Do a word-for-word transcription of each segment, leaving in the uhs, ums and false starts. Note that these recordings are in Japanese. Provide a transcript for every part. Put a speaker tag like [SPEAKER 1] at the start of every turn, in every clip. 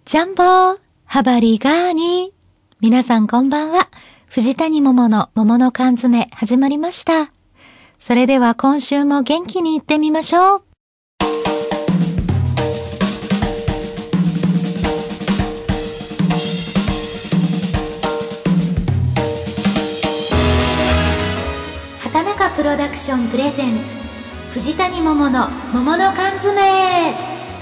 [SPEAKER 1] ジャンボハバリガーニ。皆さんこんばんは。藤谷桃の桃の缶詰始まりました。それでは今週も元気にいってみましょう。畑中プロダクションプレゼンツ藤谷桃の桃の缶詰。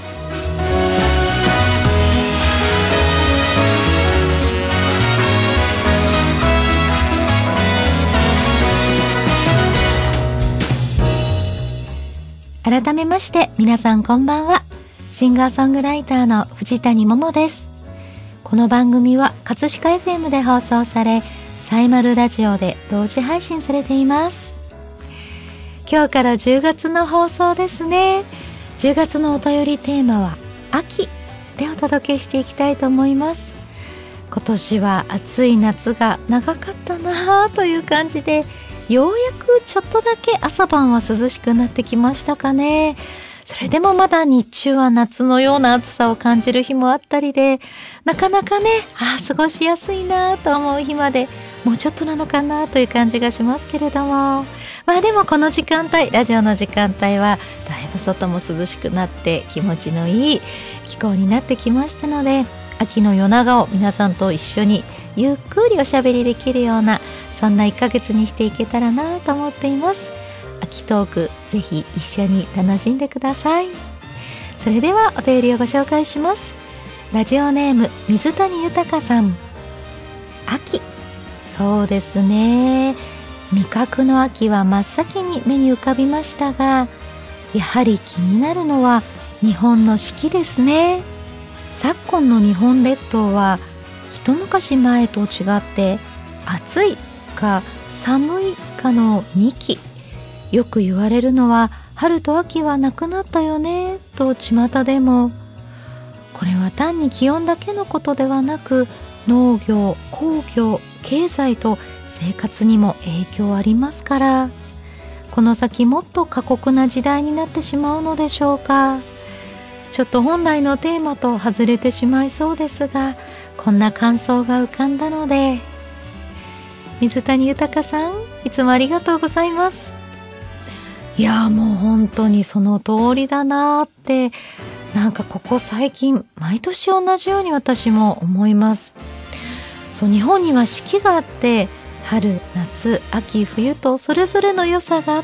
[SPEAKER 1] 改めまして皆さんこんばんは。シンガーソングライターの藤谷桃です。この番組は葛飾 エフエム で放送され、サイマルラジオで同時配信されています。今日からじゅうがつの放送ですね。じゅうがつのお便りテーマは秋でお届けしていきたいと思います。今年は暑い夏が長かったなという感じで、ようやくちょっとだけ朝晩は涼しくなってきましたかね。それでもまだ日中は夏のような暑さを感じる日もあったりで、なかなかね、ああ過ごしやすいなと思う日までもうちょっとなのかなという感じがしますけれども、まあでもこの時間帯、ラジオの時間帯はだいぶ外も涼しくなって気持ちのいい気候になってきましたので、秋の夜長を皆さんと一緒にゆっくりおしゃべりできるような、そんないっかげつにしていけたらなと思っています。秋トークぜひ一緒に楽しんでください。それではお便りをご紹介します。ラジオネーム水谷豊さん。秋、そうですね、味覚の秋は真っ先に目に浮かびましたが、やはり気になるのは日本の四季ですね。昨今の日本列島は一昔前と違って暑いか寒いかのにき。よく言われるのは春と秋はなくなったよねと巷でも、これは単に気温だけのことではなく、農業、工業、経済と生活にも影響ありますから、この先もっと過酷な時代になってしまうのでしょうか。ちょっと本来のテーマと外れてしまいそうですが、こんな感想が浮かんだので。水谷豊さん、いつもありがとうございます。いやもう本当にその通りだなって、なんかここ最近毎年同じように私も思います。そう、日本には四季があって、春、夏、秋、冬とそれぞれの良さがあって、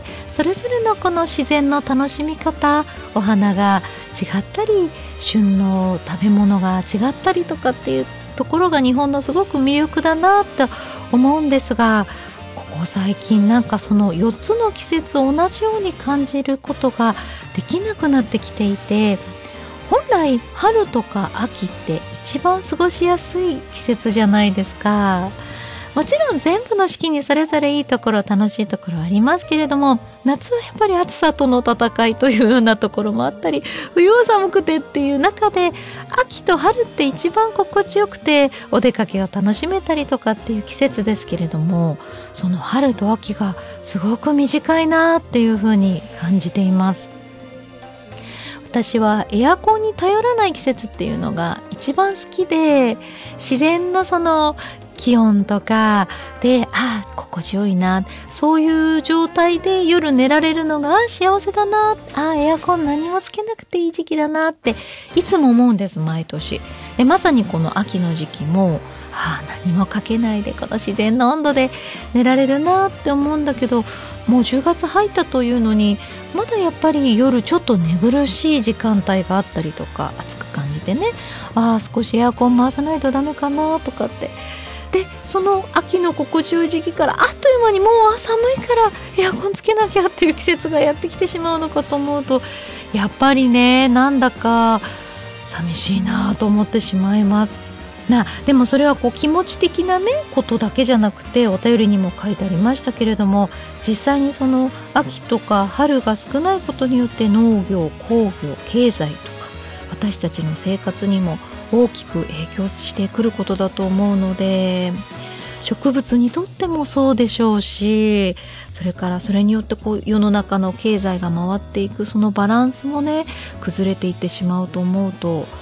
[SPEAKER 1] それぞれのこの自然の楽しみ方、お花が違ったり、旬の食べ物が違ったりとかっていうところが日本のすごく魅力だなと思うんですが、ここ最近なんかそのよっつの季節を同じように感じることができなくなってきていて、本来春とか秋って一番過ごしやすい季節じゃないですか。もちろん全部の四季にそれぞれいいところ、楽しいところありますけれども、夏はやっぱり暑さとの戦いというようなところもあったり、冬は寒くてっていう中で、秋と春って一番心地よくてお出かけを楽しめたりとかっていう季節ですけれども、その春と秋がすごく短いなっていう風に感じています。私はエアコンに頼らない季節っていうのが一番好きで、自然のその気温とかで、ああ心地よいな、そういう状態で夜寝られるのが幸せだな、ああエアコン何もつけなくていい時期だなっていつも思うんです、毎年。でまさにこの秋の時期も、ああ何もかけないでこの自然の温度で寝られるなって思うんだけど、もうじゅうがつ入ったというのに、まだやっぱり夜ちょっと寝苦しい時間帯があったりとか、暑く感じてね、ああ少しエアコン回さないとダメかなとかって、でその秋の心地よい時期からあっという間にもう寒いからエアコンつけなきゃっていう季節がやってきてしまうのかと思うと、やっぱりね、なんだか寂しいなと思ってしまいます。まあ、でもそれはこう気持ち的なねことだけじゃなくて、お便りにも書いてありましたけれども、実際にその秋とか春が少ないことによって農業、工業、経済とか私たちの生活にも大きく影響してくることだと思うので、植物にとってもそうでしょうし、それからそれによってこう世の中の経済が回っていく、そのバランスもね崩れていってしまうと思うと、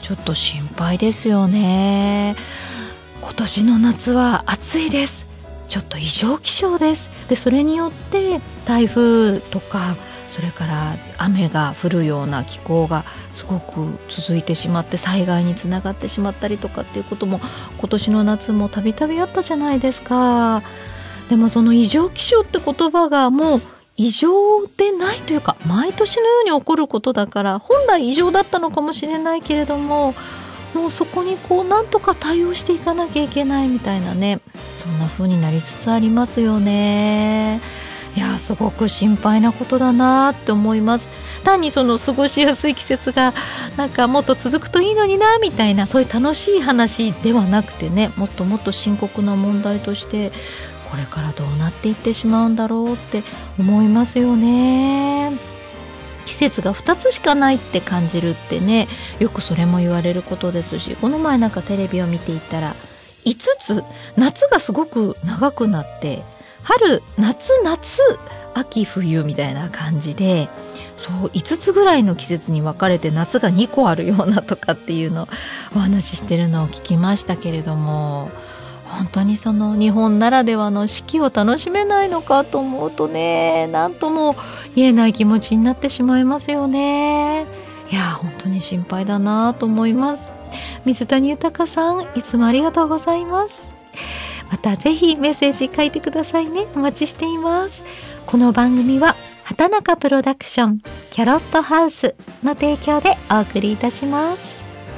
[SPEAKER 1] ちょっと心配ですよね。今年の夏は暑いです。ちょっと異常気象です。でそれによって台風とかそれから雨が降るような気候がすごく続いてしまって災害につながってしまったりとかっていうことも今年の夏もたびたびあったじゃないですか。でもその異常気象って言葉がもう異常でないというか毎年のように起こることだから本来異常だったのかもしれないけれどももうそこにこうなんとか対応していかなきゃいけないみたいなね、そんな風になりつつありますよね。いやすごく心配なことだなって思います。単にその過ごしやすい季節がなんかもっと続くといいのになみたいなそういう楽しい話ではなくてね、もっともっと深刻な問題としてこれからどうなっていってしまうんだろうって思いますよね。季節がふたつしかないって感じるってね、よくそれも言われることですし、この前なんかテレビを見ていたらいつつ夏がすごく長くなって春夏夏秋冬みたいな感じでそういつつぐらいの季節に分かれて夏がにこあるようなとかっていうのをお話ししてるのを聞きましたけれども、本当にその日本ならではの四季を楽しめないのかと思うとね、なんとも言えない気持ちになってしまいますよね。いや本当に心配だなと思います。水谷豊さんいつもありがとうございます。またぜひメッセージ書いてくださいね。お待ちしています。この番組は畑中プロダクションキャロットハウスの提供でお送りいたします。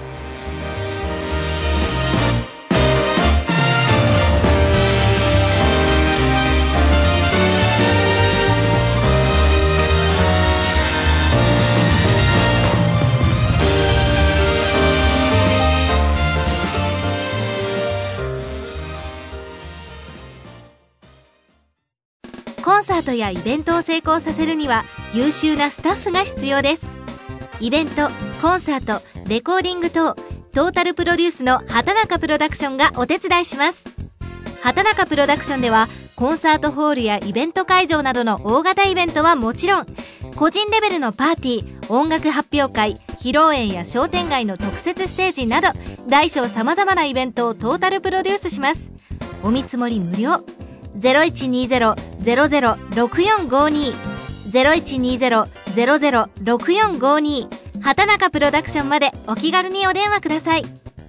[SPEAKER 2] コンサートやイベントを成功させるには優秀なスタッフが必要です。イベント、コンサート、レコーディング等トータルプロデュースの畑中プロダクションがお手伝いします。畑中プロダクションではコンサートホールやイベント会場などの大型イベントはもちろん、個人レベルのパーティー、音楽発表会、披露宴や商店街の特設ステージなど大小さまざまなイベントをトータルプロデュースします。お見積もり無料。ゼロいちにゼロ ゼロゼロ ろくよんごに ゼロいちにゼロ ゼロゼロ ろくよんごに 畑中プロダクションまでお気軽にお電話ください。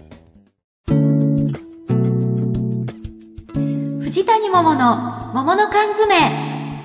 [SPEAKER 1] 藤谷桃の桃の缶詰。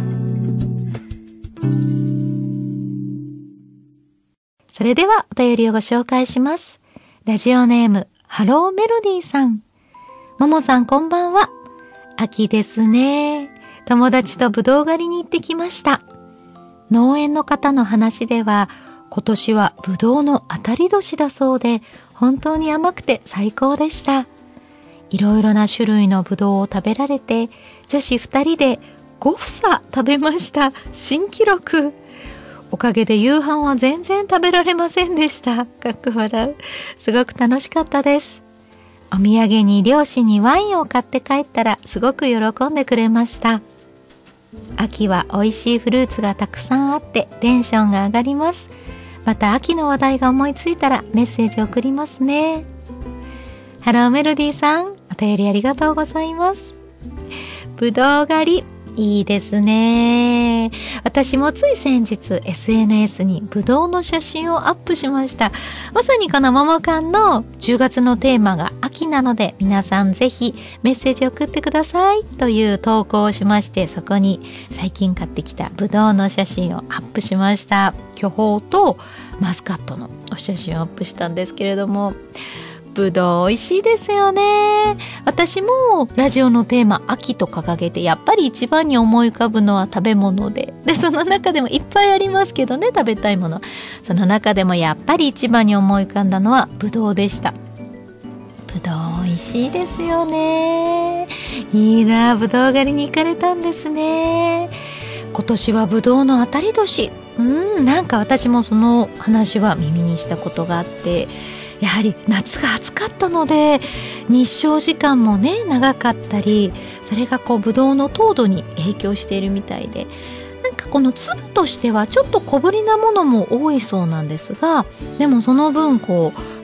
[SPEAKER 1] それではお便りをご紹介します。ラジオネームハローメロディーさん。桃さんこんばんは。秋ですね。友達とぶどう狩りに行ってきました。農園の方の話では今年はぶどうの当たり年だそうで本当に甘くて最高でした。いろいろな種類のぶどうを食べられて女子ふたりでごふさ食べました。新記録。おかげで夕飯は全然食べられませんでした。かっこ笑う。すごく楽しかったです。お土産に両親にワインを買って帰ったらすごく喜んでくれました。秋は美味しいフルーツがたくさんあってテンションが上がります。また秋の話題が思いついたらメッセージ送りますね。ハローメロディーさん、お便りありがとうございます。ぶどう狩りいいですね。私もつい先日 エスエヌエス にぶどうの写真をアップしました。まさにこの桃缶のじゅうがつのテーマが秋なので皆さんぜひメッセージ送ってくださいという投稿をしまして、そこに最近買ってきたぶどうの写真をアップしました。巨峰とマスカットのお写真をアップしたんですけれども、ぶどう美味しいですよね。私もラジオのテーマ秋と掲げてやっぱり一番に思い浮かぶのは食べ物で、でその中でもいっぱいありますけどね、食べたいもの。その中でもやっぱり一番に思い浮かんだのはぶどうでした。ぶどう美味しいですよね。いいな、ぶどう狩りに行かれたんですね。今年はぶどうの当たり年。うん、なんか私もその話は耳にしたことがあって、やはり夏が暑かったので日照時間もね長かったり、それがこうブドウの糖度に影響しているみたいで、なんかこの粒としてはちょっと小ぶりなものも多いそうなんですが、でもその分こう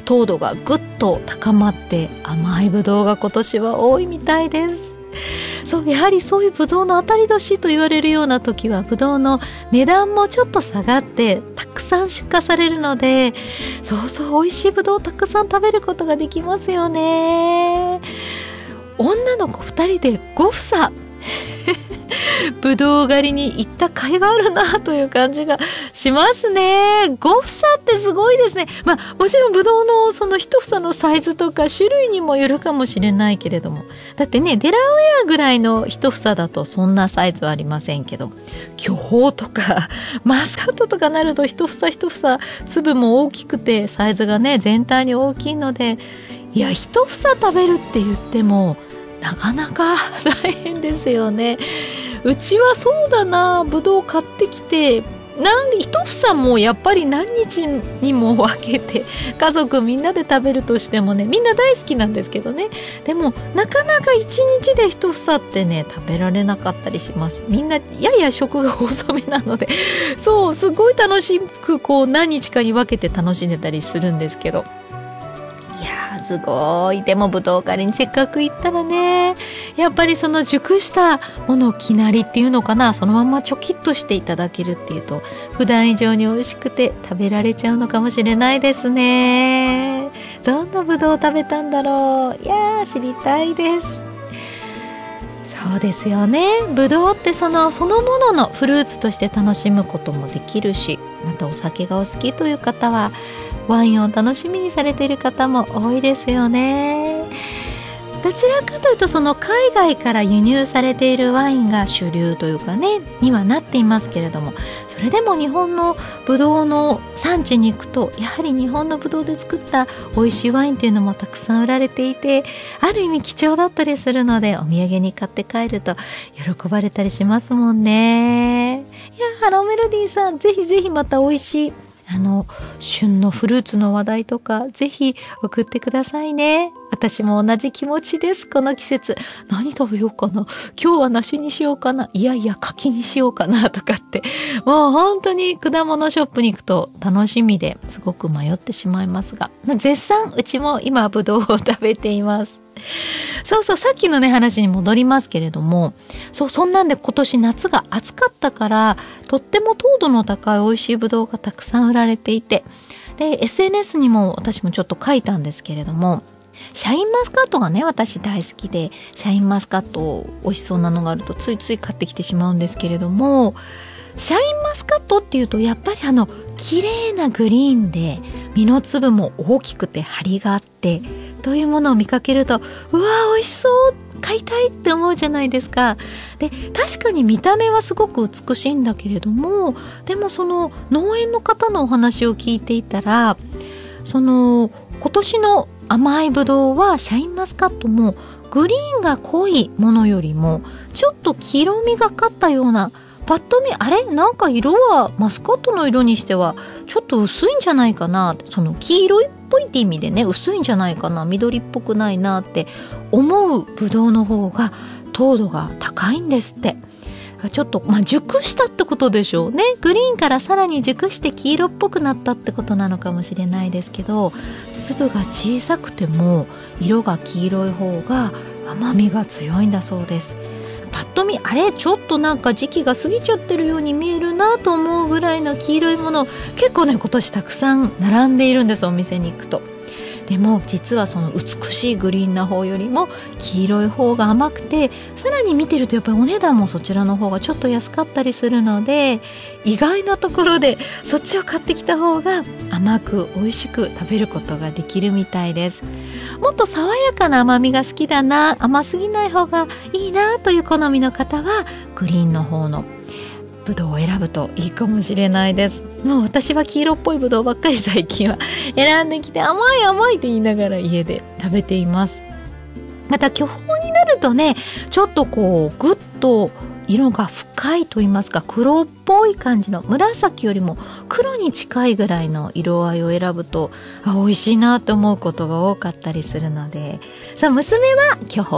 [SPEAKER 1] 糖度がぐっと高まって甘いぶどうが今年は多いみたいです。そうやはりそういうぶどうの当たり年と言われるような時はぶどうの値段もちょっと下がってたくさん出荷されるので、そうそう美味しいぶどうをたくさん食べることができますよね。女の子ふたりでごふさぶどう狩りに行った甲斐があるなという感じがしますね。ごふさってすごいですね。まあもちろんぶどうのその一房のサイズとか種類にもよるかもしれないけれども、だってねデラウェアぐらいの一房だとそんなサイズはありませんけど、巨峰とかマスカットとかなると一房一房粒も大きくてサイズがね全体に大きいので、いや一房食べるって言ってもなかなか大変ですよね。うちはそうだな、ぶどう買ってきてなん一房もやっぱり何日にも分けて家族みんなで食べるとしてもね、みんな大好きなんですけどね、でもなかなか一日で一房ってね食べられなかったりします。みんなやや食が遅めなのでそうすごい楽しくこう何日かに分けて楽しんでたりするんですけど、いやーすごい。でもぶどう狩りにせっかく行ったらね、やっぱりその熟したものをきなりっていうのかな、そのままチョキッとしていただけるっていうと普段以上に美味しくて食べられちゃうのかもしれないですね。どんなぶどうを食べたんだろう。いやー知りたいです。そうですよね。ぶどうってそのそのもののフルーツとして楽しむこともできるし、またお酒がお好きという方はワインを楽しみにされている方も多いですよね。どちらかというとその海外から輸入されているワインが主流というかねにはなっていますけれども、それでも日本のブドウの産地に行くとやはり日本のブドウで作った美味しいワインっていうのもたくさん売られていて、ある意味貴重だったりするのでお土産に買って帰ると喜ばれたりしますもんね。いやハローメロディーさん、ぜひぜひまた美味しいあの旬のフルーツの話題とかぜひ送ってくださいね。私も同じ気持ちです。この季節何食べようかな、今日は梨にしようかな、いやいや柿にしようかなとかって、もう本当に果物ショップに行くと楽しみですごく迷ってしまいますが、絶賛うちも今ぶどうを食べています。そうそう、さっきのね話に戻りますけれども、そうそんなんで今年夏が暑かったからとっても糖度の高い美味しいぶどうがたくさん売られていて、で エスエヌエス にも私もちょっと書いたんですけれども、シャインマスカットがね私大好きで、シャインマスカット美味しそうなのがあるとついつい買ってきてしまうんですけれども、シャインマスカットっていうとやっぱりあの綺麗なグリーンで実の粒も大きくて張りがあってというものを見かけると、うわー美味しそう買いたいって思うじゃないですか。で確かに見た目はすごく美しいんだけれども、でもその農園の方のお話を聞いていたら、その今年の甘いぶどうはシャインマスカットもグリーンが濃いものよりもちょっと黄色みがかったような、パッと見あれなんか色はマスカットの色にしてはちょっと薄いんじゃないかな、その黄色いっぽいって意味でね薄いんじゃないかな、緑っぽくないなって思うぶどうの方が糖度が高いんですって。ちょっとまあ熟したってことでしょうね。グリーンからさらに熟して黄色っぽくなったってことなのかもしれないですけど、粒が小さくても色が黄色い方が甘みが強いんだそうです。パッと見あれちょっとなんか時期が過ぎちゃってるように見えるなと思うぐらいの黄色いもの結構ね今年たくさん並んでいるんです、お店に行くと。でも実はその美しいグリーンな方よりも黄色い方が甘くて、さらに見てるとやっぱりお値段もそちらの方がちょっと安かったりするので、意外なところでそっちを買ってきた方が甘く美味しく食べることができるみたいです。もっと爽やかな甘みが好きだな、甘すぎない方がいいなという好みの方はグリーンの方のぶどうを選ぶといいかもしれないです。もう私は黄色っぽいぶどうばっかり最近は選んできて、甘い甘いって言いながら家で食べています。また巨峰になるとねちょっとこうぐっと色が深いと言いますか、黒っぽい感じの、紫よりも黒に近いぐらいの色合いを選ぶとあ美味しいなと思うことが多かったりするので、さあ娘は巨峰派、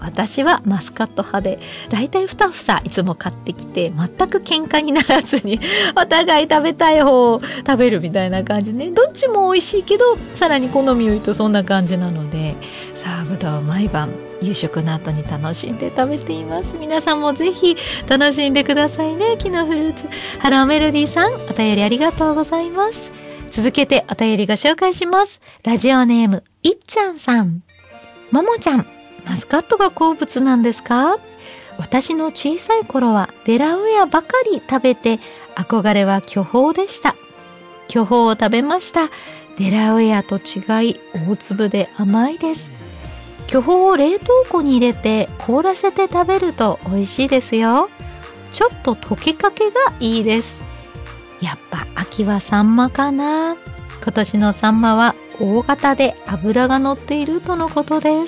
[SPEAKER 1] 私はマスカット派で、だいたいに房いつも買ってきて、全く喧嘩にならずにお互い食べたい方を食べるみたいな感じね。どっちも美味しいけど、さらに好みを言うとそんな感じなので、さあぶどう毎晩夕食の後に楽しんで食べています。皆さんもぜひ楽しんでくださいね。木のフルーツ。ハローメロディーさん、お便りありがとうございます。続けてお便りご紹介します。ラジオネームいっちゃんさん。ももちゃん、マスカットが好物なんですか？私の小さい頃はデラウェアばかり食べて、憧れは巨峰でした。巨峰を食べました。デラウェアと違い大粒で甘いです。巨峰を冷凍庫に入れて凍らせて食べると美味しいですよ。ちょっと溶けかけがいいです。やっぱ秋はサンマかな。今年のサンマは大型で脂が乗っているとのことです。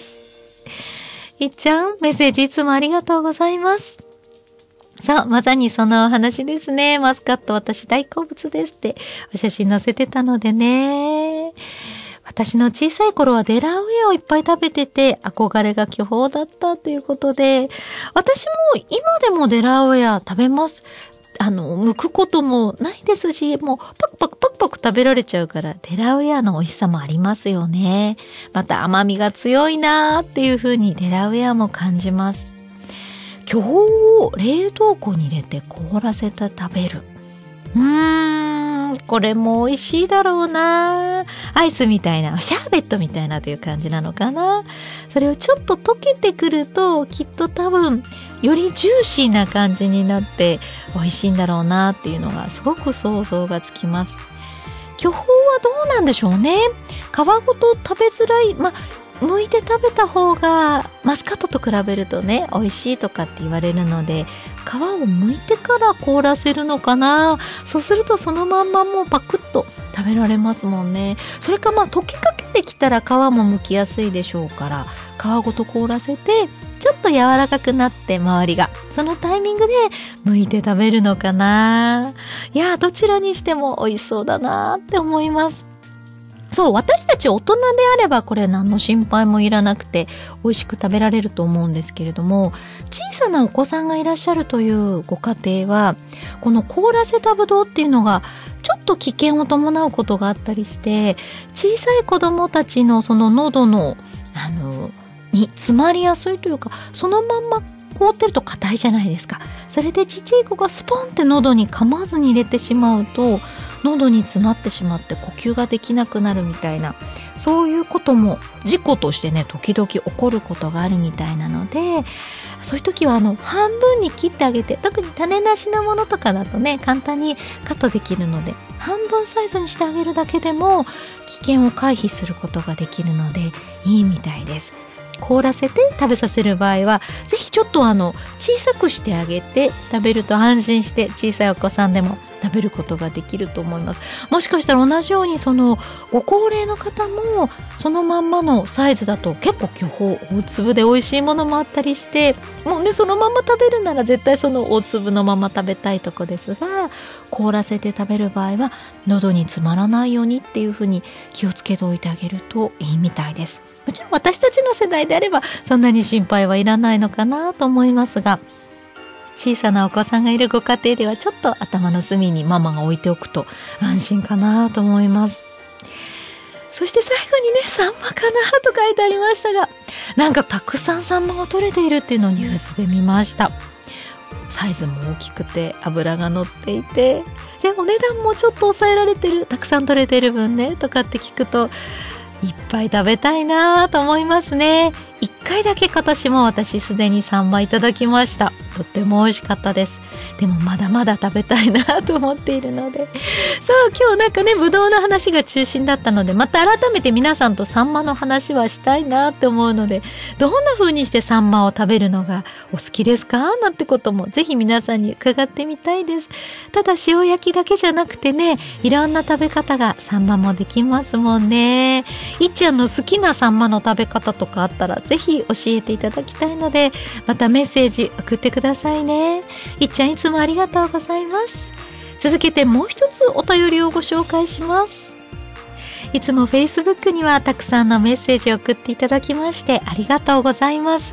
[SPEAKER 1] いっちゃん、メッセージいつもありがとうございます。そう、まさにそのお話ですね。マスカット私大好物ですってお写真載せてたのでね。私の小さい頃はデラウェアをいっぱい食べてて、憧れが巨峰だったということで、私も今でもデラウェア食べます。あの、剥くこともないですし、もうパクパクパクパク食べられちゃうから、デラウェアの美味しさもありますよね。また甘みが強いなーっていう風にデラウェアも感じます。巨峰を冷凍庫に入れて凍らせて食べる。うーん、これも美味しいだろうな。アイスみたいな、シャーベットみたいなという感じなのかな。それをちょっと溶けてくると、きっと多分よりジューシーな感じになって美味しいんだろうなっていうのがすごく想像がつきます。巨峰はどうなんでしょうね。皮ごと食べづらい、まあ剥いて食べた方がマスカットと比べるとね美味しいとかって言われるので、皮を剥いてから凍らせるのかな。そうするとそのまんまもうパクッと食べられますもんね。それかまあ溶けかけてきたら皮も剥きやすいでしょうから、皮ごと凍らせてちょっと柔らかくなって周りが、そのタイミングで剥いて食べるのかな。いや、どちらにしても美味しそうだなって思います。そう、私たち大人であればこれ何の心配もいらなくて美味しく食べられると思うんですけれども、小さなお子さんがいらっしゃるというご家庭は、この凍らせたぶどうっていうのがちょっと危険を伴うことがあったりして、小さい子供たちのその喉のあのに詰まりやすいというか、そのまんま凍ってると硬いじゃないですか。それでちっちゃい子がスポンって喉に噛まずに入れてしまうと、喉に詰まってしまって呼吸ができなくなるみたいな、そういうことも事故としてね時々起こることがあるみたいなので、そういう時はあの半分に切ってあげて、特に種なしのものとかだとね簡単にカットできるので、半分サイズにしてあげるだけでも危険を回避することができるのでいいみたいです。凍らせて食べさせる場合はぜひちょっとあの小さくしてあげて食べると安心して、小さいお子さんでも食べることができると思います。もしかしたら同じようにそのご高齢の方もそのまんまのサイズだと結構巨峰大粒で美味しいものもあったりして、もうねそのまま食べるなら絶対その大粒のまま食べたいとこですが、凍らせて食べる場合は喉に詰まらないようにっていう風に気をつけておいてあげるといいみたいです。もちろん私たちの世代であればそんなに心配はいらないのかなと思いますが、小さなお子さんがいるご家庭ではちょっと頭の隅にママが置いておくと安心かなと思います。そして最後にね、サンマかなと書いてありましたが、なんかたくさんサンマが取れているっていうのをニュースで見ました。サイズも大きくて脂が乗っていて、でお値段もちょっと抑えられてる、たくさん取れてる分ねとかって聞くといっぱい食べたいなと思いますね。いっかいだけ今年も私すでにサンマいただきました。とっても美味しかったです。でもまだまだ食べたいなと思っているので、そう今日なんかねぶどうの話が中心だったので、また改めて皆さんとサンマの話はしたいなって思うので、どんな風にしてサンマを食べるのがお好きですかなんてこともぜひ皆さんに伺ってみたいです。ただ塩焼きだけじゃなくてね、いろんな食べ方がサンマもできますもんね。いっちゃんの好きなサンマの食べ方とかあったらぜひ教えていただきたいので、またメッセージ送ってくださいね。いっちゃんいつもありがとうございます。続けてもう一つお便りをご紹介します。いつも Facebook にはたくさんのメッセージを送っていただきましてありがとうございます。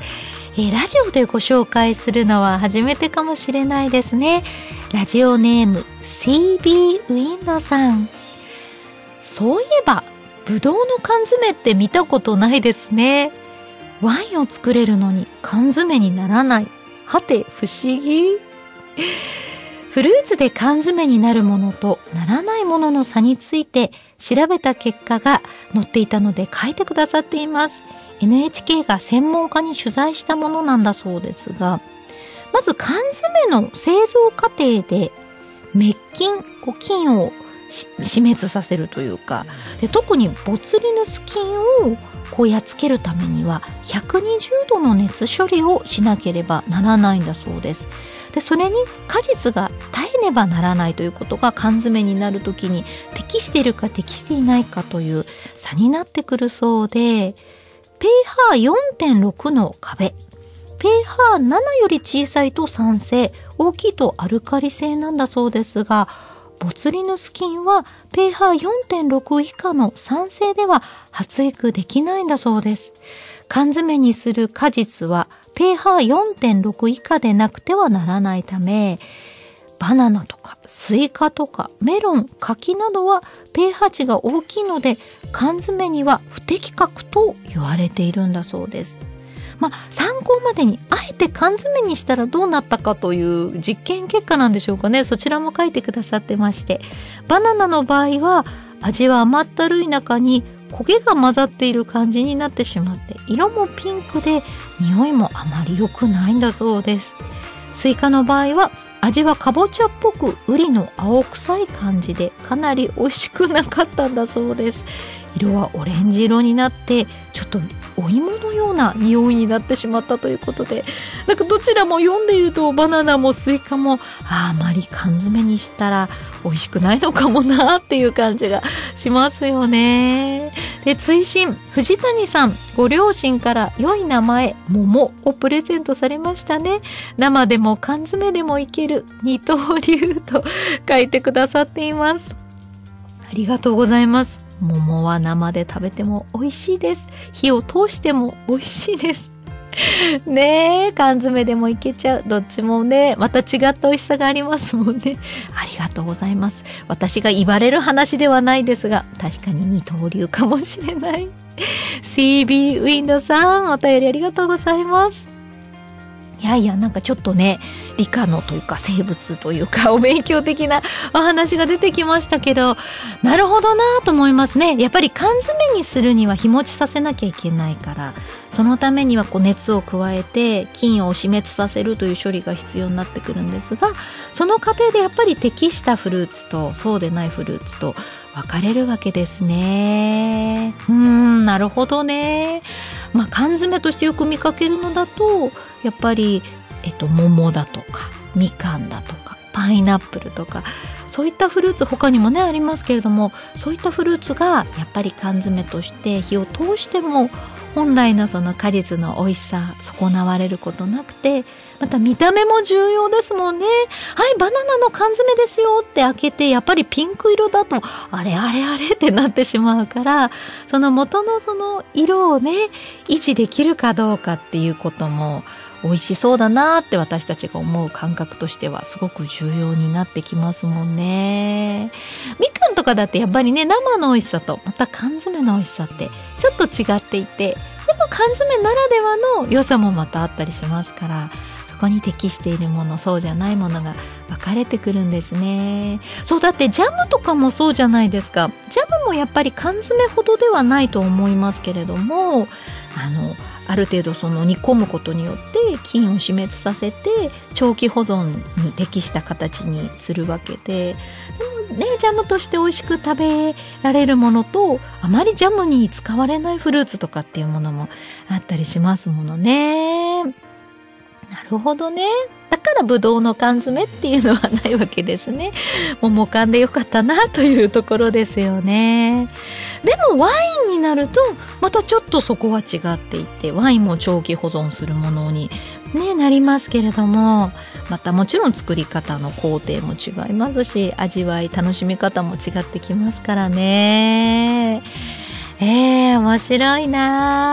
[SPEAKER 1] えー、ラジオでご紹介するのは初めてかもしれないですね。ラジオネーム シービー ウィンドさん。そういえばぶどうの缶詰って見たことないですね。ワインを作れるのに缶詰にならない。はて不思議。フルーツで缶詰になるものとならないものの差について調べた結果が載っていたので書いてくださっています。エヌエイチケー が専門家に取材したものなんだそうですが、まず缶詰の製造過程で滅菌、菌を死滅させるというか、で特にボツリヌス菌をこうやっつけるためにはひゃくにじゅうどの熱処理をしなければならないんだそうです。でそれに果実が耐えねばならないということが缶詰になるときに適しているか適していないかという差になってくるそうで、ピーエイチよんてんろく の壁、ピーエイチなな より小さいと酸性、大きいとアルカリ性なんだそうですが、ボツリヌス菌は ピーエイチよんてんろく 以下の酸性では発育できないんだそうです。缶詰にする果実は ピーエイチよんてんろく 以下でなくてはならないため、バナナとかスイカとかメロン、柿などは ピーエイチ 値が大きいので缶詰には不適格と言われているんだそうです。まあ、参考までにあえて缶詰にしたらどうなったかという実験結果なんでしょうかね。そちらも書いてくださってまして、バナナの場合は味は甘ったるい中に焦げが混ざっている感じになってしまって、色もピンクで匂いもあまり良くないんだそうです。スイカの場合は味はかぼちゃっぽくウリの青臭い感じでかなり美味しくなかったんだそうです。色はオレンジ色になってちょっとお芋のような匂いになってしまったということで、なんかどちらも読んでいるとバナナもスイカもあ, あまり缶詰にしたら美味しくないのかもなっていう感じがしますよね。で追伸、藤谷さんご両親から良い名前桃をプレゼントされましたね。生でも缶詰でもいける二刀流と書いてくださっています。ありがとうございます。桃は生で食べても美味しいです。火を通しても美味しいですねえ、缶詰でもいけちゃう。どっちもね、また違った美味しさがありますもんね。ありがとうございます。私が言われる話ではないですが、確かに二刀流かもしれない。シービー ウィンドさん、お便りありがとうございます。いやいや、なんかちょっとね、理科のというか生物というかお勉強的なお話が出てきましたけど、なるほどなと思いますね。やっぱり缶詰にするには日持ちさせなきゃいけないから、そのためにはこう熱を加えて菌を死滅させるという処理が必要になってくるんですが、その過程でやっぱり適したフルーツとそうでないフルーツと分かれるわけですね。うーん、なるほどね。まあ、缶詰としてよく見かけるのだとやっぱり、えっと、桃だとかみかんだとかパイナップルとか、そういったフルーツ他にもねありますけれども、そういったフルーツがやっぱり缶詰として火を通しても本来のその果実の美味しさ損なわれることなくて、また見た目も重要ですもんね。はい、バナナの缶詰ですよって開けてやっぱりピンク色だとあれあれあれってなってしまうから、その元のその色をね維持できるかどうかっていうことも美味しそうだなって私たちが思う感覚としてはすごく重要になってきますもんね。みかんとかだってやっぱりね、生の美味しさとまた缶詰の美味しさってちょっと違っていて、でも缶詰ならではの良さもまたあったりしますから、そこに適しているもの、そうじゃないものが分かれてくるんですね。そうだってジャムとかもそうじゃないですか。ジャムもやっぱり缶詰ほどではないと思いますけれども、あのある程度その煮込むことによって菌を死滅させて長期保存に適した形にするわけで、でもね、ジャムとして美味しく食べられるものと、あまりジャムに使われないフルーツとかっていうものもあったりしますものね。なるほどね。だからブドウの缶詰っていうのはないわけですね。桃缶でよかったなというところですよね。でもワインになるとまたちょっとそこは違っていて、ワインも長期保存するものに、ね、なりますけれども、またもちろん作り方の工程も違いますし、味わい楽しみ方も違ってきますからね。えー、面白いな。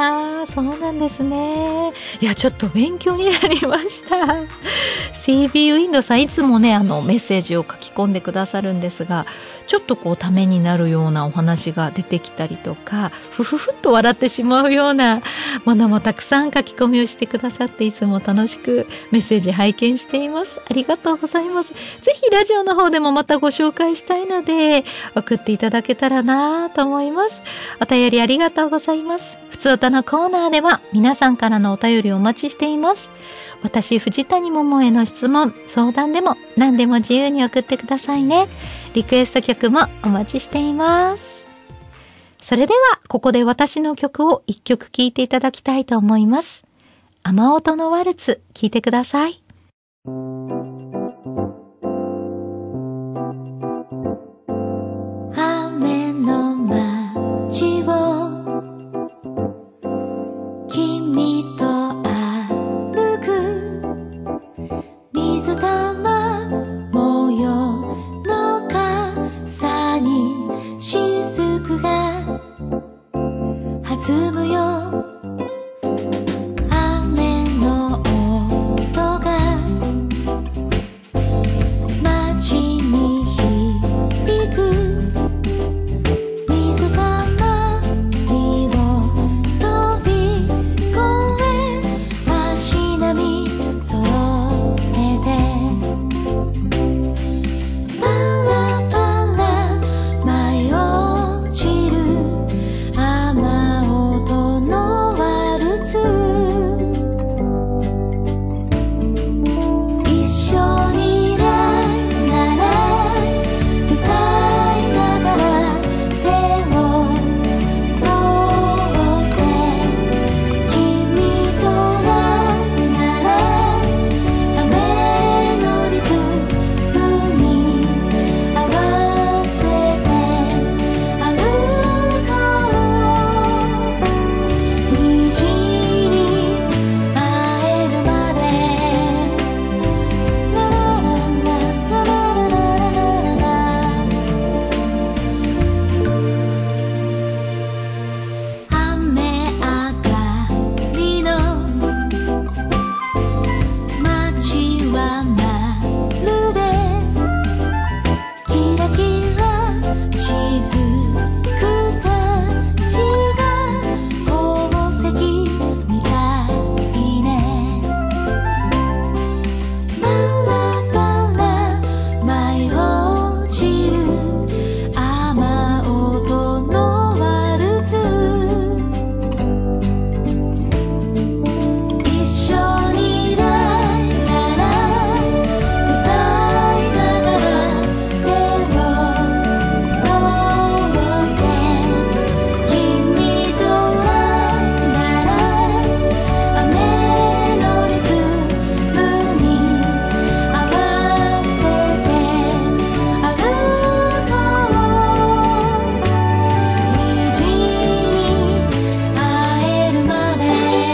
[SPEAKER 1] そうなんですね。いや、ちょっと勉強になりました。シービー ウィンドさん、いつもねあのメッセージを書き込んでくださるんですが、ちょっとこうためになるようなお話が出てきたりとか、ふふふっと笑ってしまうようなものもたくさん書き込みをしてくださって、いつも楽しくメッセージ拝見しています。ありがとうございます。ぜひラジオの方でもまたご紹介したいので送っていただけたらなと思います。お便りありがとうございます。ふつおたのコーナーでは皆さんからのお便りをお待ちしています。私藤谷桃への質問、相談でも何でも自由に送ってくださいね。リクエスト曲もお待ちしています。それではここで私の曲を一曲聴いていただきたいと思います。雨音のワルツ、聴いてください。雨の街を君と歩く、水玉模様の傘に雫が弾むよ。雨の音が街に響く、水たまりを飛び越え足並み揃えて、パラパラ舞い落ちる雨音のワルツ、一緒にラララ歌いながら手を取って、君とラララ雨のリズムに合わせて歩こう、虹に会えるまで。ララララララララララ、雨上がりの街はまるでキラキラ雫たちが宝石みたいね。パラパラ舞い落ちる雨音のワルツ、一緒にラララ歌いながら手を取って、君とラララ雨のリズムに合わせて歩こう、虹に会えるまで。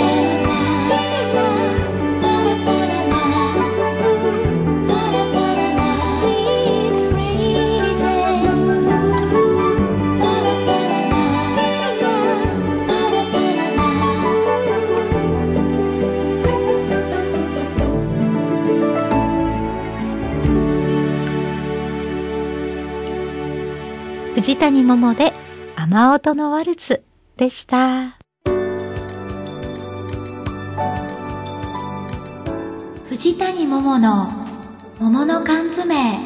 [SPEAKER 1] パラパララパラパララ Sweet rainy day、 パラパララパラパララ。藤谷桃で雨音のワルツでした。藤谷桃の桃の缶詰。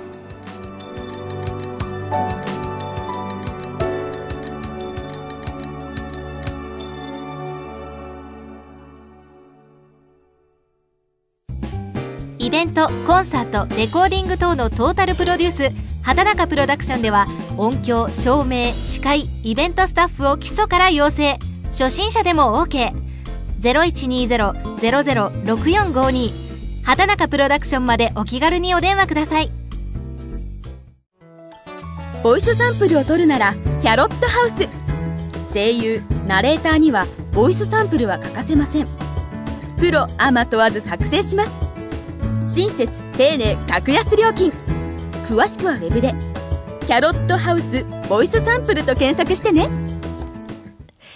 [SPEAKER 2] イベント、コンサート、レコーディング等のトータルプロデュース、畑中プロダクションでは音響、照明、司会、イベントスタッフを基礎から養成。初心者でも OK。 ゼロいちにゼロ ゼロゼロ ろくよんごに 畑中プロダクションまでお気軽にお電話ください。
[SPEAKER 3] ボイスサンプルを取るならキャロットハウス。声優、ナレーターにはボイスサンプルは欠かせません。プロアマ問わず作成します。親切丁寧格安料金。詳しくはウェブでキャロットハウスボイスサンプルと検索してね。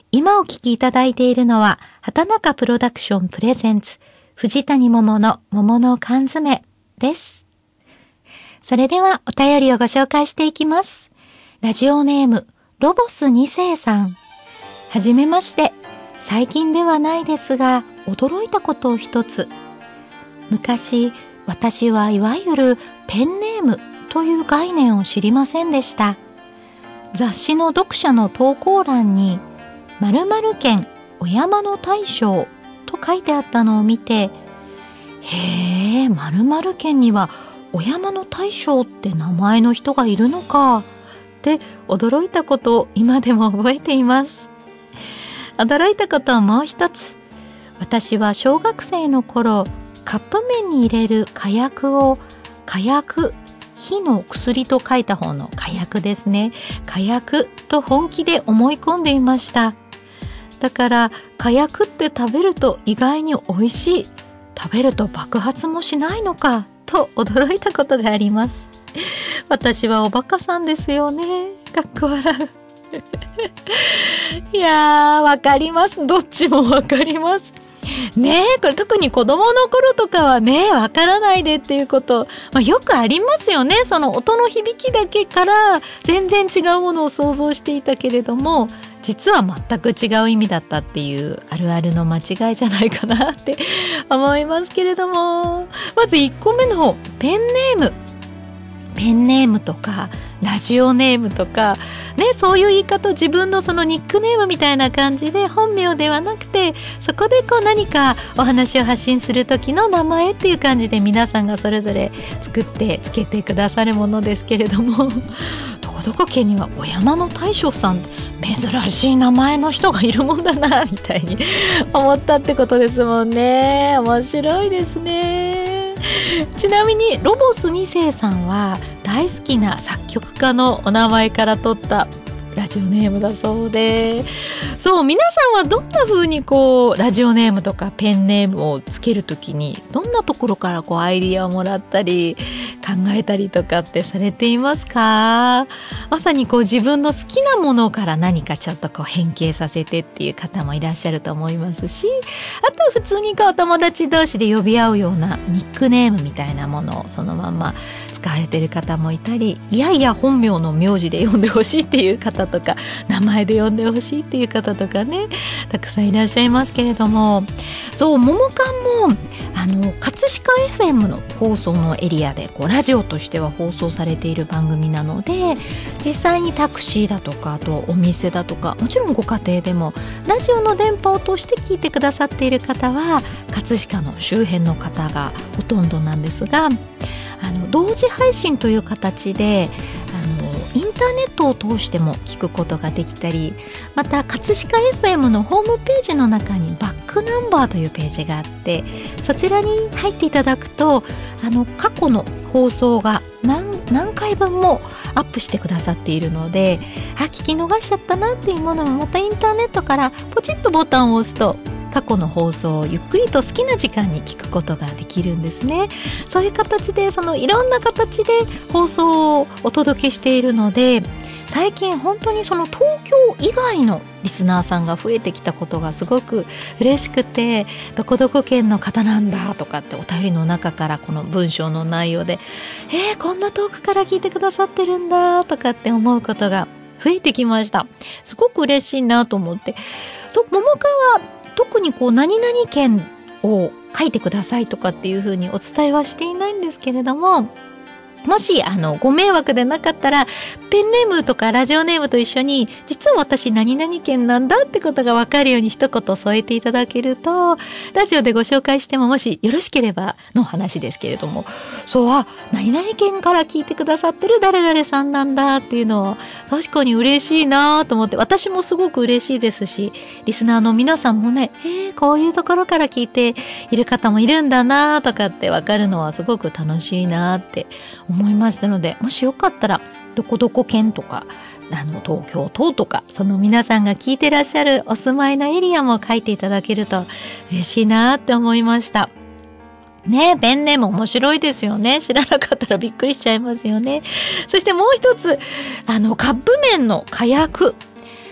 [SPEAKER 1] 今お聞きいただいているのは、畑中プロダクションプレゼンツ、藤谷桃の桃の缶詰です。それではお便りをご紹介していきます。ラジオネーム、ロボスに世さん。はじめまして。最近ではないですが、驚いたことを一つ。昔、私はいわゆるペンネームという概念を知りませんでした。雑誌の読者の投稿欄に、〇〇県お山の大将と書いてあったのを見て、へえ、〇〇県にはお山の大将って名前の人がいるのかって驚いたことを今でも覚えています。驚いたことはもう一つ。私は小学生の頃、カップ麺に入れる火薬を火薬、火の薬と書いた方の火薬ですね。火薬と本気で思い込んでいました。だから火薬って食べると意外に美味しい。食べると爆発もしないのかと驚いたことがあります。私はおバカさんですよね。かっこ笑う。いやー、わかります。どっちもわかります。ねえ、これ特に子供の頃とかはね、わからないでっていうこと、まあ、よくありますよね。その音の響きだけから全然違うものを想像していたけれども、実は全く違う意味だったっていうあるあるの間違いじゃないかなって思いますけれども、まずいっこめのペンネーム。ペンネームとかラジオネームとかね、そういう言い方を自分のそのニックネームみたいな感じで本名ではなくて、そこでこう何かお話を発信する時の名前っていう感じで皆さんがそれぞれ作ってつけてくださるものですけれども、どこどこ家にはお山の大将さん、珍しい名前の人がいるもんだなみたいに思ったってことですもんね。面白いですね。ちなみにロボスに世さんは大好きな作曲家のお名前から取ったラジオネームだそうで、そう、皆さんはどんな風にこうラジオネームとかペンネームをつけるときにどんなところからこうアイディアをもらったり考えたりとかってされていますか？まさにこう自分の好きなものから何かちょっとこう変形させてっていう方もいらっしゃると思いますし、あとは普通にこう友達同士で呼び合うようなニックネームみたいなものをそのまま使われている方もいたり、いやいや本名の名字で呼んでほしいっていう方とか、名前で呼んでほしいっていう方とかね、たくさんいらっしゃいますけれども、そう、ももかんもあの葛飾 エフエム の放送のエリアでこうラジオとしては放送されている番組なので、実際にタクシーだとか、あとお店だとか、もちろんご家庭でもラジオの電波を通して聞いてくださっている方は葛飾の周辺の方がほとんどなんですが、あの同時配信という形であのインターネットを通しても聞くことができたり、また葛飾 エフエム のホームページの中にバックナンバーというページがあって、そちらに入っていただくとあの過去の放送が 何, 何回分もアップしてくださっているので、あ、聞き逃しちゃったなっていうものもまたインターネットからポチッとボタンを押すと過去の放送をゆっくりと好きな時間に聞くことができるんですね。そういう形でそのいろんな形で放送をお届けしているので、最近本当にその東京以外のリスナーさんが増えてきたことがすごく嬉しくて、どこどこ県の方なんだとかってお便りの中からこの文章の内容で、えー、こんな遠くから聞いてくださってるんだとかって思うことが増えてきました。すごく嬉しいなと思って、そう、桃川は特にこう何々県を書いてくださいとかっていう風にお伝えはしていないんですけれども、もしあのご迷惑でなかったらペンネームとかラジオネームと一緒に実は私何々県なんだってことが分かるように一言添えていただけると、ラジオでご紹介してももしよろしければの話ですけれども、そう、あ、何々県から聞いてくださってる誰々さんなんだっていうのは確かに嬉しいなと思って、私もすごく嬉しいですし、リスナーの皆さんもね、えー、こういうところから聞いている方もいるんだなとかって分かるのはすごく楽しいなって思いましたので、もしよかったらどこどこ県とかあの東京都とか、その皆さんが聞いてらっしゃるお住まいのエリアも書いていただけると嬉しいなって思いましたね。え、ペンネーム面白いですよね。知らなかったらびっくりしちゃいますよね。そしてもう一つ、あのカップ麺の火薬、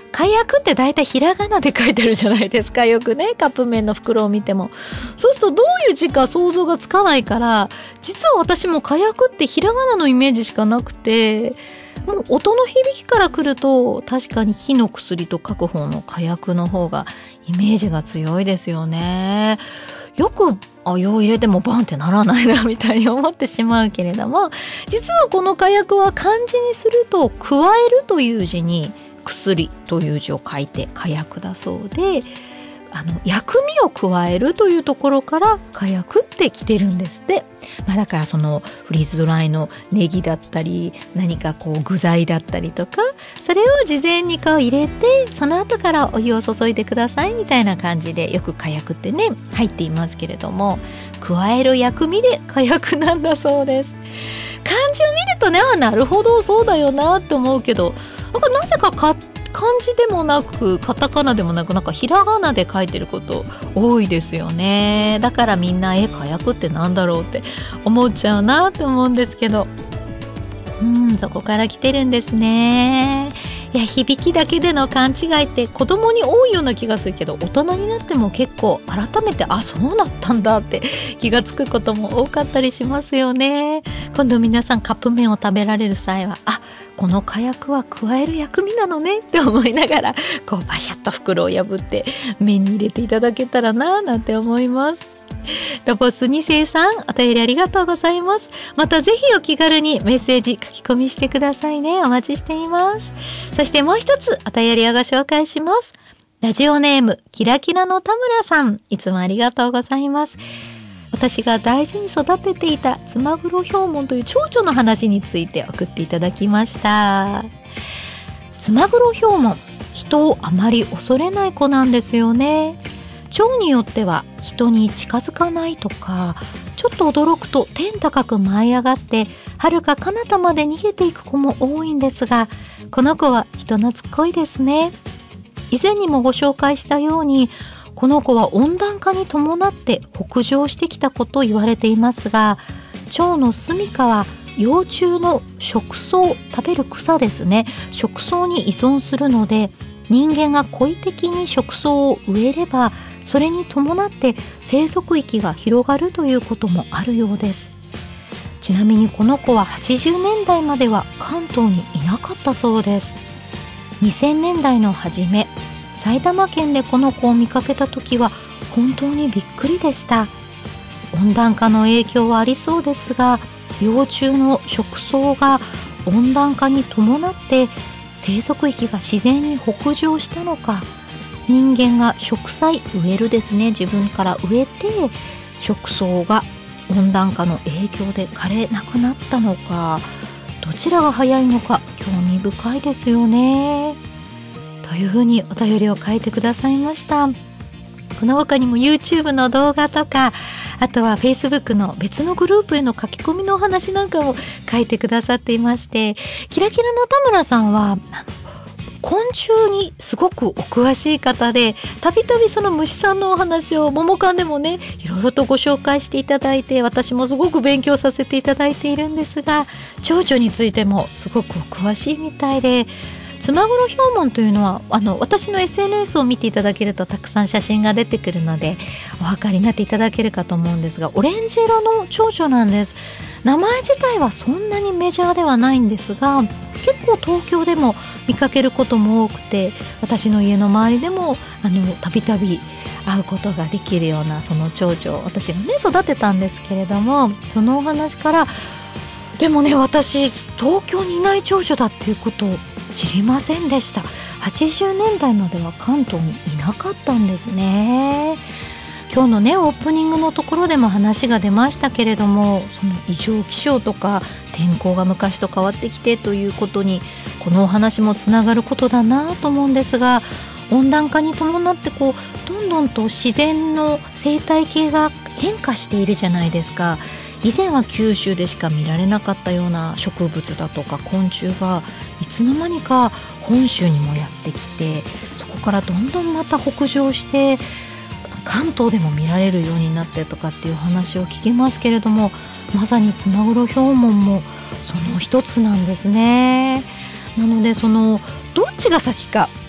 [SPEAKER 1] 火薬って大体ひらがなで書いてるじゃないですか、よくね、カップ麺の袋を見ても。そうするとどういう字か想像がつかないから、実は私も火薬ってひらがなのイメージしかなくて、もう音の響きからくると確かに火の薬と書く方の火薬の方がイメージが強いですよね。よくあ用入れてもバンってならないなみたいに思ってしまうけれども、実はこの火薬は漢字にすると加えるという字に薬という字を書いて火薬だそうで、あの薬味を加えるというところから火薬って来てるんですって。まあ、だからそのフリーズドライのネギだったり何かこう具材だったりとか、それを事前にこう入れてその後からお湯を注いでくださいみたいな感じでよく火薬ってね入っていますけれども、加える薬味で火薬なんだそうです。漢字を見るとね、あ、なるほどそうだよなって思うけど、なんかなぜかか漢字でもなくカタカナでもなくなんかひらがなで書いてること多いですよね。だからみんなえ火薬ってなんだろうって思っちゃうなって思うんですけど、うん、そこから来てるんですね。いや、響きだけでの勘違いって子供に多いような気がするけど、大人になっても結構改めてあそうだったんだって気がつくことも多かったりしますよね。今度皆さんカップ麺を食べられる際は、あ、この火薬は加える薬味なのねって思いながらこうバシャッと袋を破って麺に入れていただけたらななんて思います。ロボスに世さん、お便りありがとうございます。またぜひお気軽にメッセージ書き込みしてくださいね。お待ちしています。そしてもう一つお便りをご紹介します。ラジオネームキラキラの田村さん、いつもありがとうございます。私が大事に育てていたツマグロヒョウモンという蝶々の話について送っていただきました。ツマグロヒョウモン、人をあまり恐れない子なんですよね。蝶によっては人に近づかないとか、ちょっと驚くと天高く舞い上がって遥か彼方まで逃げていく子も多いんですが、この子は人懐っこいですね。以前にもご紹介したように、この子は温暖化に伴って北上してきたことを言われていますが、蝶の住処は幼虫の食草、食べる草ですね、食草に依存するので、人間が故意的に食草を植えればそれに伴って生息域が広がるということもあるようです。ちなみにこの子ははちじゅうねんだいまでは関東にいなかったそうです。にせんねんだいの初め、埼玉県でこの子を見かけた時は本当にびっくりでした。温暖化の影響はありそうですが、幼虫の食草が温暖化に伴って生息域が自然に北上したのか、人間が植栽植えるですね、自分から植えて食草が温暖化の影響で枯れなくなったのか、どちらが早いのか興味深いですよね、というふうにお便りを書いてくださいました。この他にも YouTube の動画とか、あとは Facebook の別のグループへの書き込みのお話なんかも書いてくださっていまして、キラキラの田村さんはあの昆虫にすごくお詳しい方で、たびたびその虫さんのお話を桃館でもねいろいろとご紹介していただいて、私もすごく勉強させていただいているんですが、蝶々についてもすごくお詳しいみたいで、ツマグロヒョウモンというのはあの私の エスエヌエス を見ていただけるとたくさん写真が出てくるのでお分かりになっていただけるかと思うんですが、オレンジ色の蝶々なんです。名前自体はそんなにメジャーではないんですが、結構東京でも見かけることも多くて、私の家の周りでもあのたびたび会うことができるようなその蝶々を私がね育てたんですけれども、そのお話からでもね、私東京にいない蝶々だっていうことを知りませんでした。はちじゅうねんだいまでは関東にいなかったんですね。今日のねオープニングのところでも話が出ましたけれども、その異常気象とか天候が昔と変わってきてということにこのお話もつながることだなと思うんですが、温暖化に伴ってこうどんどんと自然の生態系が変化しているじゃないですか。以前は九州でしか見られなかったような植物だとか昆虫がいつの間にか本州にもやってきて、そこからどんどんまた北上して関東でも見られるようになってとかっていう話を聞きますけれども、まさにツマグロヒョウモンもその一つなんですね。なのでそのどっちが先か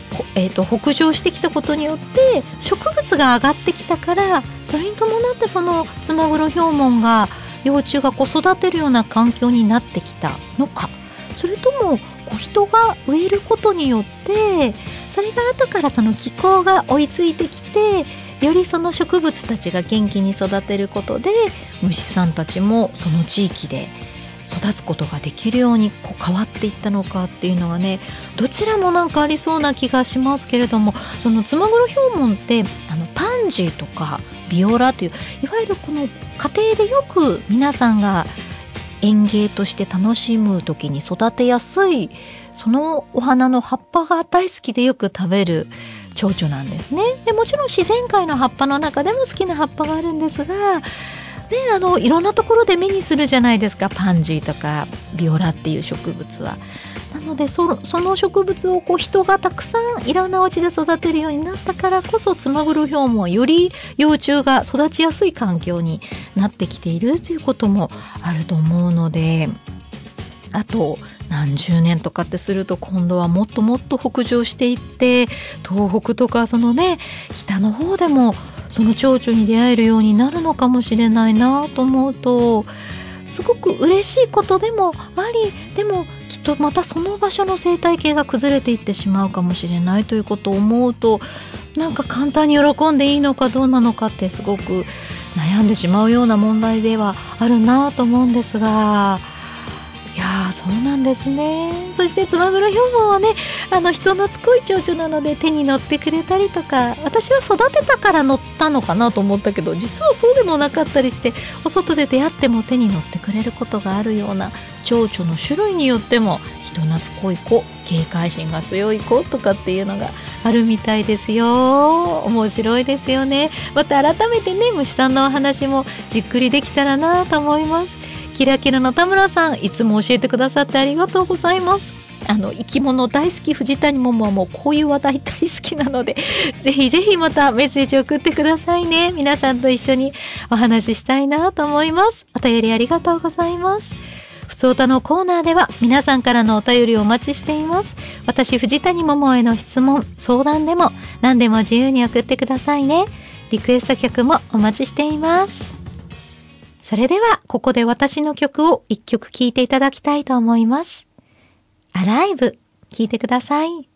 [SPEAKER 1] えー、と北上してきたことによって植物が上がってきたから、それに伴ってそのツマグロヒョウモンが幼虫がこう育てるような環境になってきたのか、それともこう人が植えることによってそれが後からその気候が追いついてきて、よりその植物たちが元気に育てることで虫さんたちもその地域で育つことができるようにこう変わっていったのかっていうのはね、どちらもなんかありそうな気がしますけれども、そのツマグロヒョウモンってあのパンジーとかビオラといういわゆるこの家庭でよく皆さんが園芸として楽しむ時に育てやすいそのお花の葉っぱが大好きでよく食べる蝶々なんですね。でもちろん自然界の葉っぱの中でも好きな葉っぱがあるんですが、ね、あのいろんなところで目にするじゃないですか、パンジーとかビオラっていう植物は。なので そ, その植物をこう人がたくさんいろんなお家で育てるようになったからこそ、ツマグロヒョウモンはより幼虫が育ちやすい環境になってきているということもあると思うので、あと何十年とかってすると今度はもっともっと北上していって、東北とかそのね北の方でもその蝶々に出会えるようになるのかもしれないなと思うと、すごく嬉しいことでもあり、でもきっとまたその場所の生態系が崩れていってしまうかもしれないということを思うと、なんか簡単に喜んでいいのかどうなのかってすごく悩んでしまうような問題ではあるなと思うんですが、いやーそうなんですね。そしてツマグロヒョウモンはね、あの人懐っこい蝶々なので手に乗ってくれたりとか、私は育てたから乗ったのかなと思ったけど、実はそうでもなかったりして、お外で出会っても手に乗ってくれることがあるような蝶々の種類によっても、人懐っこい子、警戒心が強い子とかっていうのがあるみたいですよ。面白いですよね。また改めてね、虫さんのお話もじっくりできたらなと思います。キラキラの田村さん、いつも教えてくださってありがとうございます。あの生き物大好き藤谷桃はもうこういう話題大好きなので、ぜひぜひまたメッセージ送ってくださいね。皆さんと一緒にお話ししたいなと思います。お便りありがとうございます。ふつおたのコーナーでは皆さんからのお便りをお待ちしています。私藤谷桃への質問、相談でも何でも自由に送ってくださいね。リクエスト曲もお待ちしています。それではここで私の曲を一曲聴いていただきたいと思います。アライブ、聴いてください。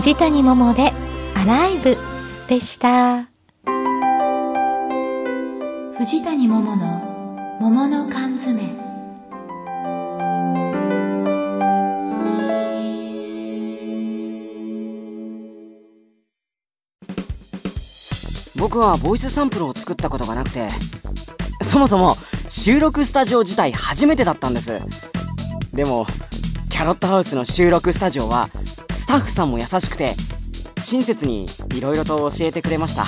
[SPEAKER 1] 藤谷桃でアライブでした。藤谷桃の桃の缶詰。
[SPEAKER 4] 僕はボイスサンプルを作ったことがなくて、そもそも収録スタジオ自体初めてだったんです。でもキャロットハウスの収録スタジオはスタッフさんも優しくて親切にいろいろと教えてくれました。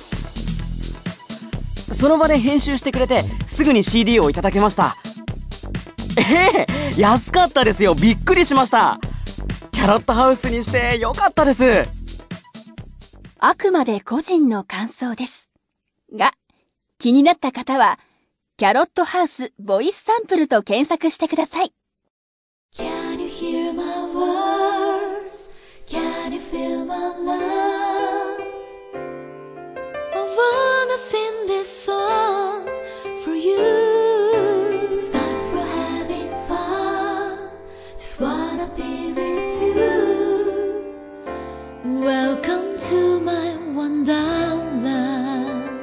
[SPEAKER 4] その場で編集してくれてすぐに シーディー をいただけました。ええ、安かったですよ。びっくりしました。キャロットハウスにしてよかったです。
[SPEAKER 3] あくまで個人の感想ですが、気になった方はキャロットハウスボイスサンプルと検索してください。
[SPEAKER 1] Can you hear my words? Can you feel my love? I wanna sing this song for you. It's time for having fun. Just wanna be with you. Welcome to my wonderland.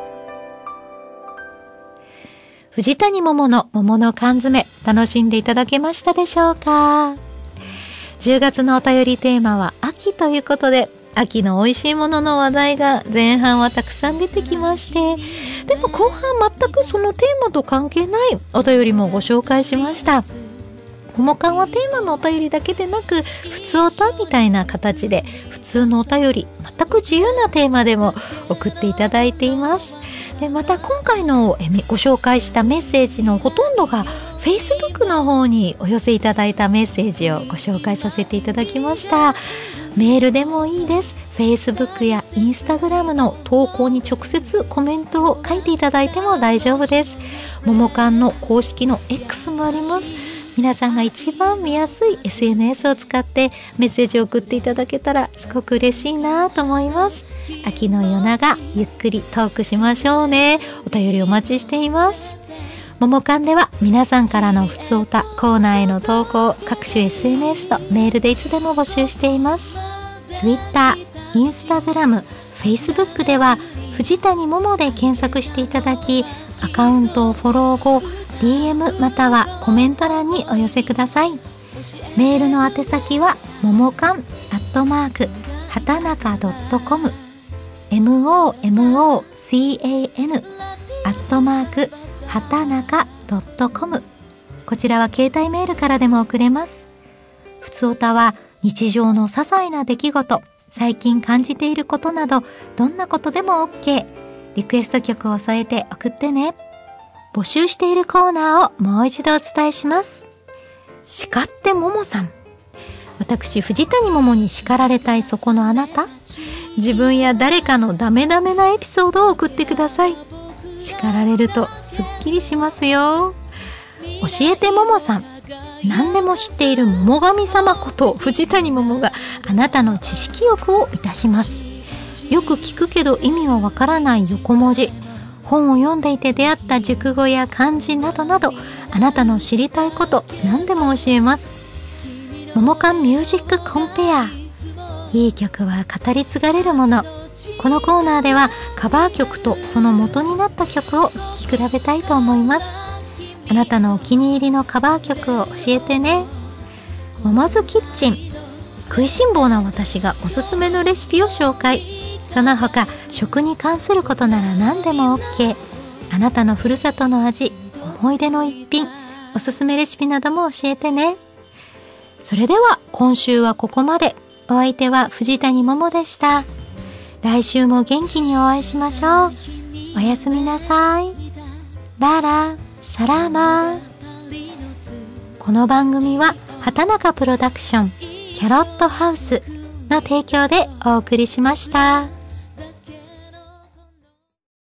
[SPEAKER 1] 藤谷桃の桃の缶詰、楽しんでいただけましたでしょうか。じゅうがつのお便りテーマは秋ということで、秋の美味しいものの話題が前半はたくさん出てきまして、でも後半全くそのテーマと関係ないお便りもご紹介しました。桃缶はテーマのお便りだけでなく、普通おたみたいな形で普通のお便り、全く自由なテーマでも送っていただいています。でまた今回のご紹介したメッセージのほとんどが Facebook の方にお寄せいただいたメッセージをご紹介させていただきました。メールでもいいです。 Facebook や Instagram の投稿に直接コメントを書いていただいても大丈夫です。桃缶の公式の X もあります。皆さんが一番見やすい エスエヌエス を使ってメッセージを送っていただけたらすごく嬉しいなと思います。秋の夜長、ゆっくりトークしましょうね。お便りお待ちしています。桃缶では皆さんからのふつおたコーナーへの投稿、各種 エスエヌエス とメールでいつでも募集しています。 Twitter、Instagram、Facebook では藤谷桃で検索していただき、アカウントをフォロー後 ディーエム またはコメント欄にお寄せください。メールの宛先はももかんアットマークはたなか .com、 モモカン アットマークはたなか .com。 こちらは携帯メールからでも送れます。ふつおたは日常の些細な出来事、最近感じていることなど、どんなことでも OK。 リクエスト曲を添えて送ってね。募集しているコーナーをもう一度お伝えします。叱ってももさん。私藤谷桃に叱られたいそこのあなた、自分や誰かのダメダメなエピソードを送ってください。叱られるとすっきりしますよ。教えてももさん。何でも知っている桃神様こと藤谷桃があなたの知識欲を満たします。よく聞くけど意味はわからない横文字、本を読んでいて出会った熟語や漢字などなど、あなたの知りたいこと何でも教えます。桃缶ミュージックコンペア。いい曲は語り継がれるもの。このコーナーではカバー曲とその元になった曲を聴き比べたいと思います。あなたのお気に入りのカバー曲を教えてね。桃津キッチン。食いしん坊な私がおすすめのレシピを紹介。その他食に関することなら何でも OK。 あなたのふるさとの味、思い出の一品、おすすめレシピなども教えてね。それでは今週はここまで。お相手は藤谷桃でした。来週も元気にお会いしましょう。おやすみなさい。ララサラーマー。この番組は畑中プロダクションキャロットハウスの提供でお送りしました。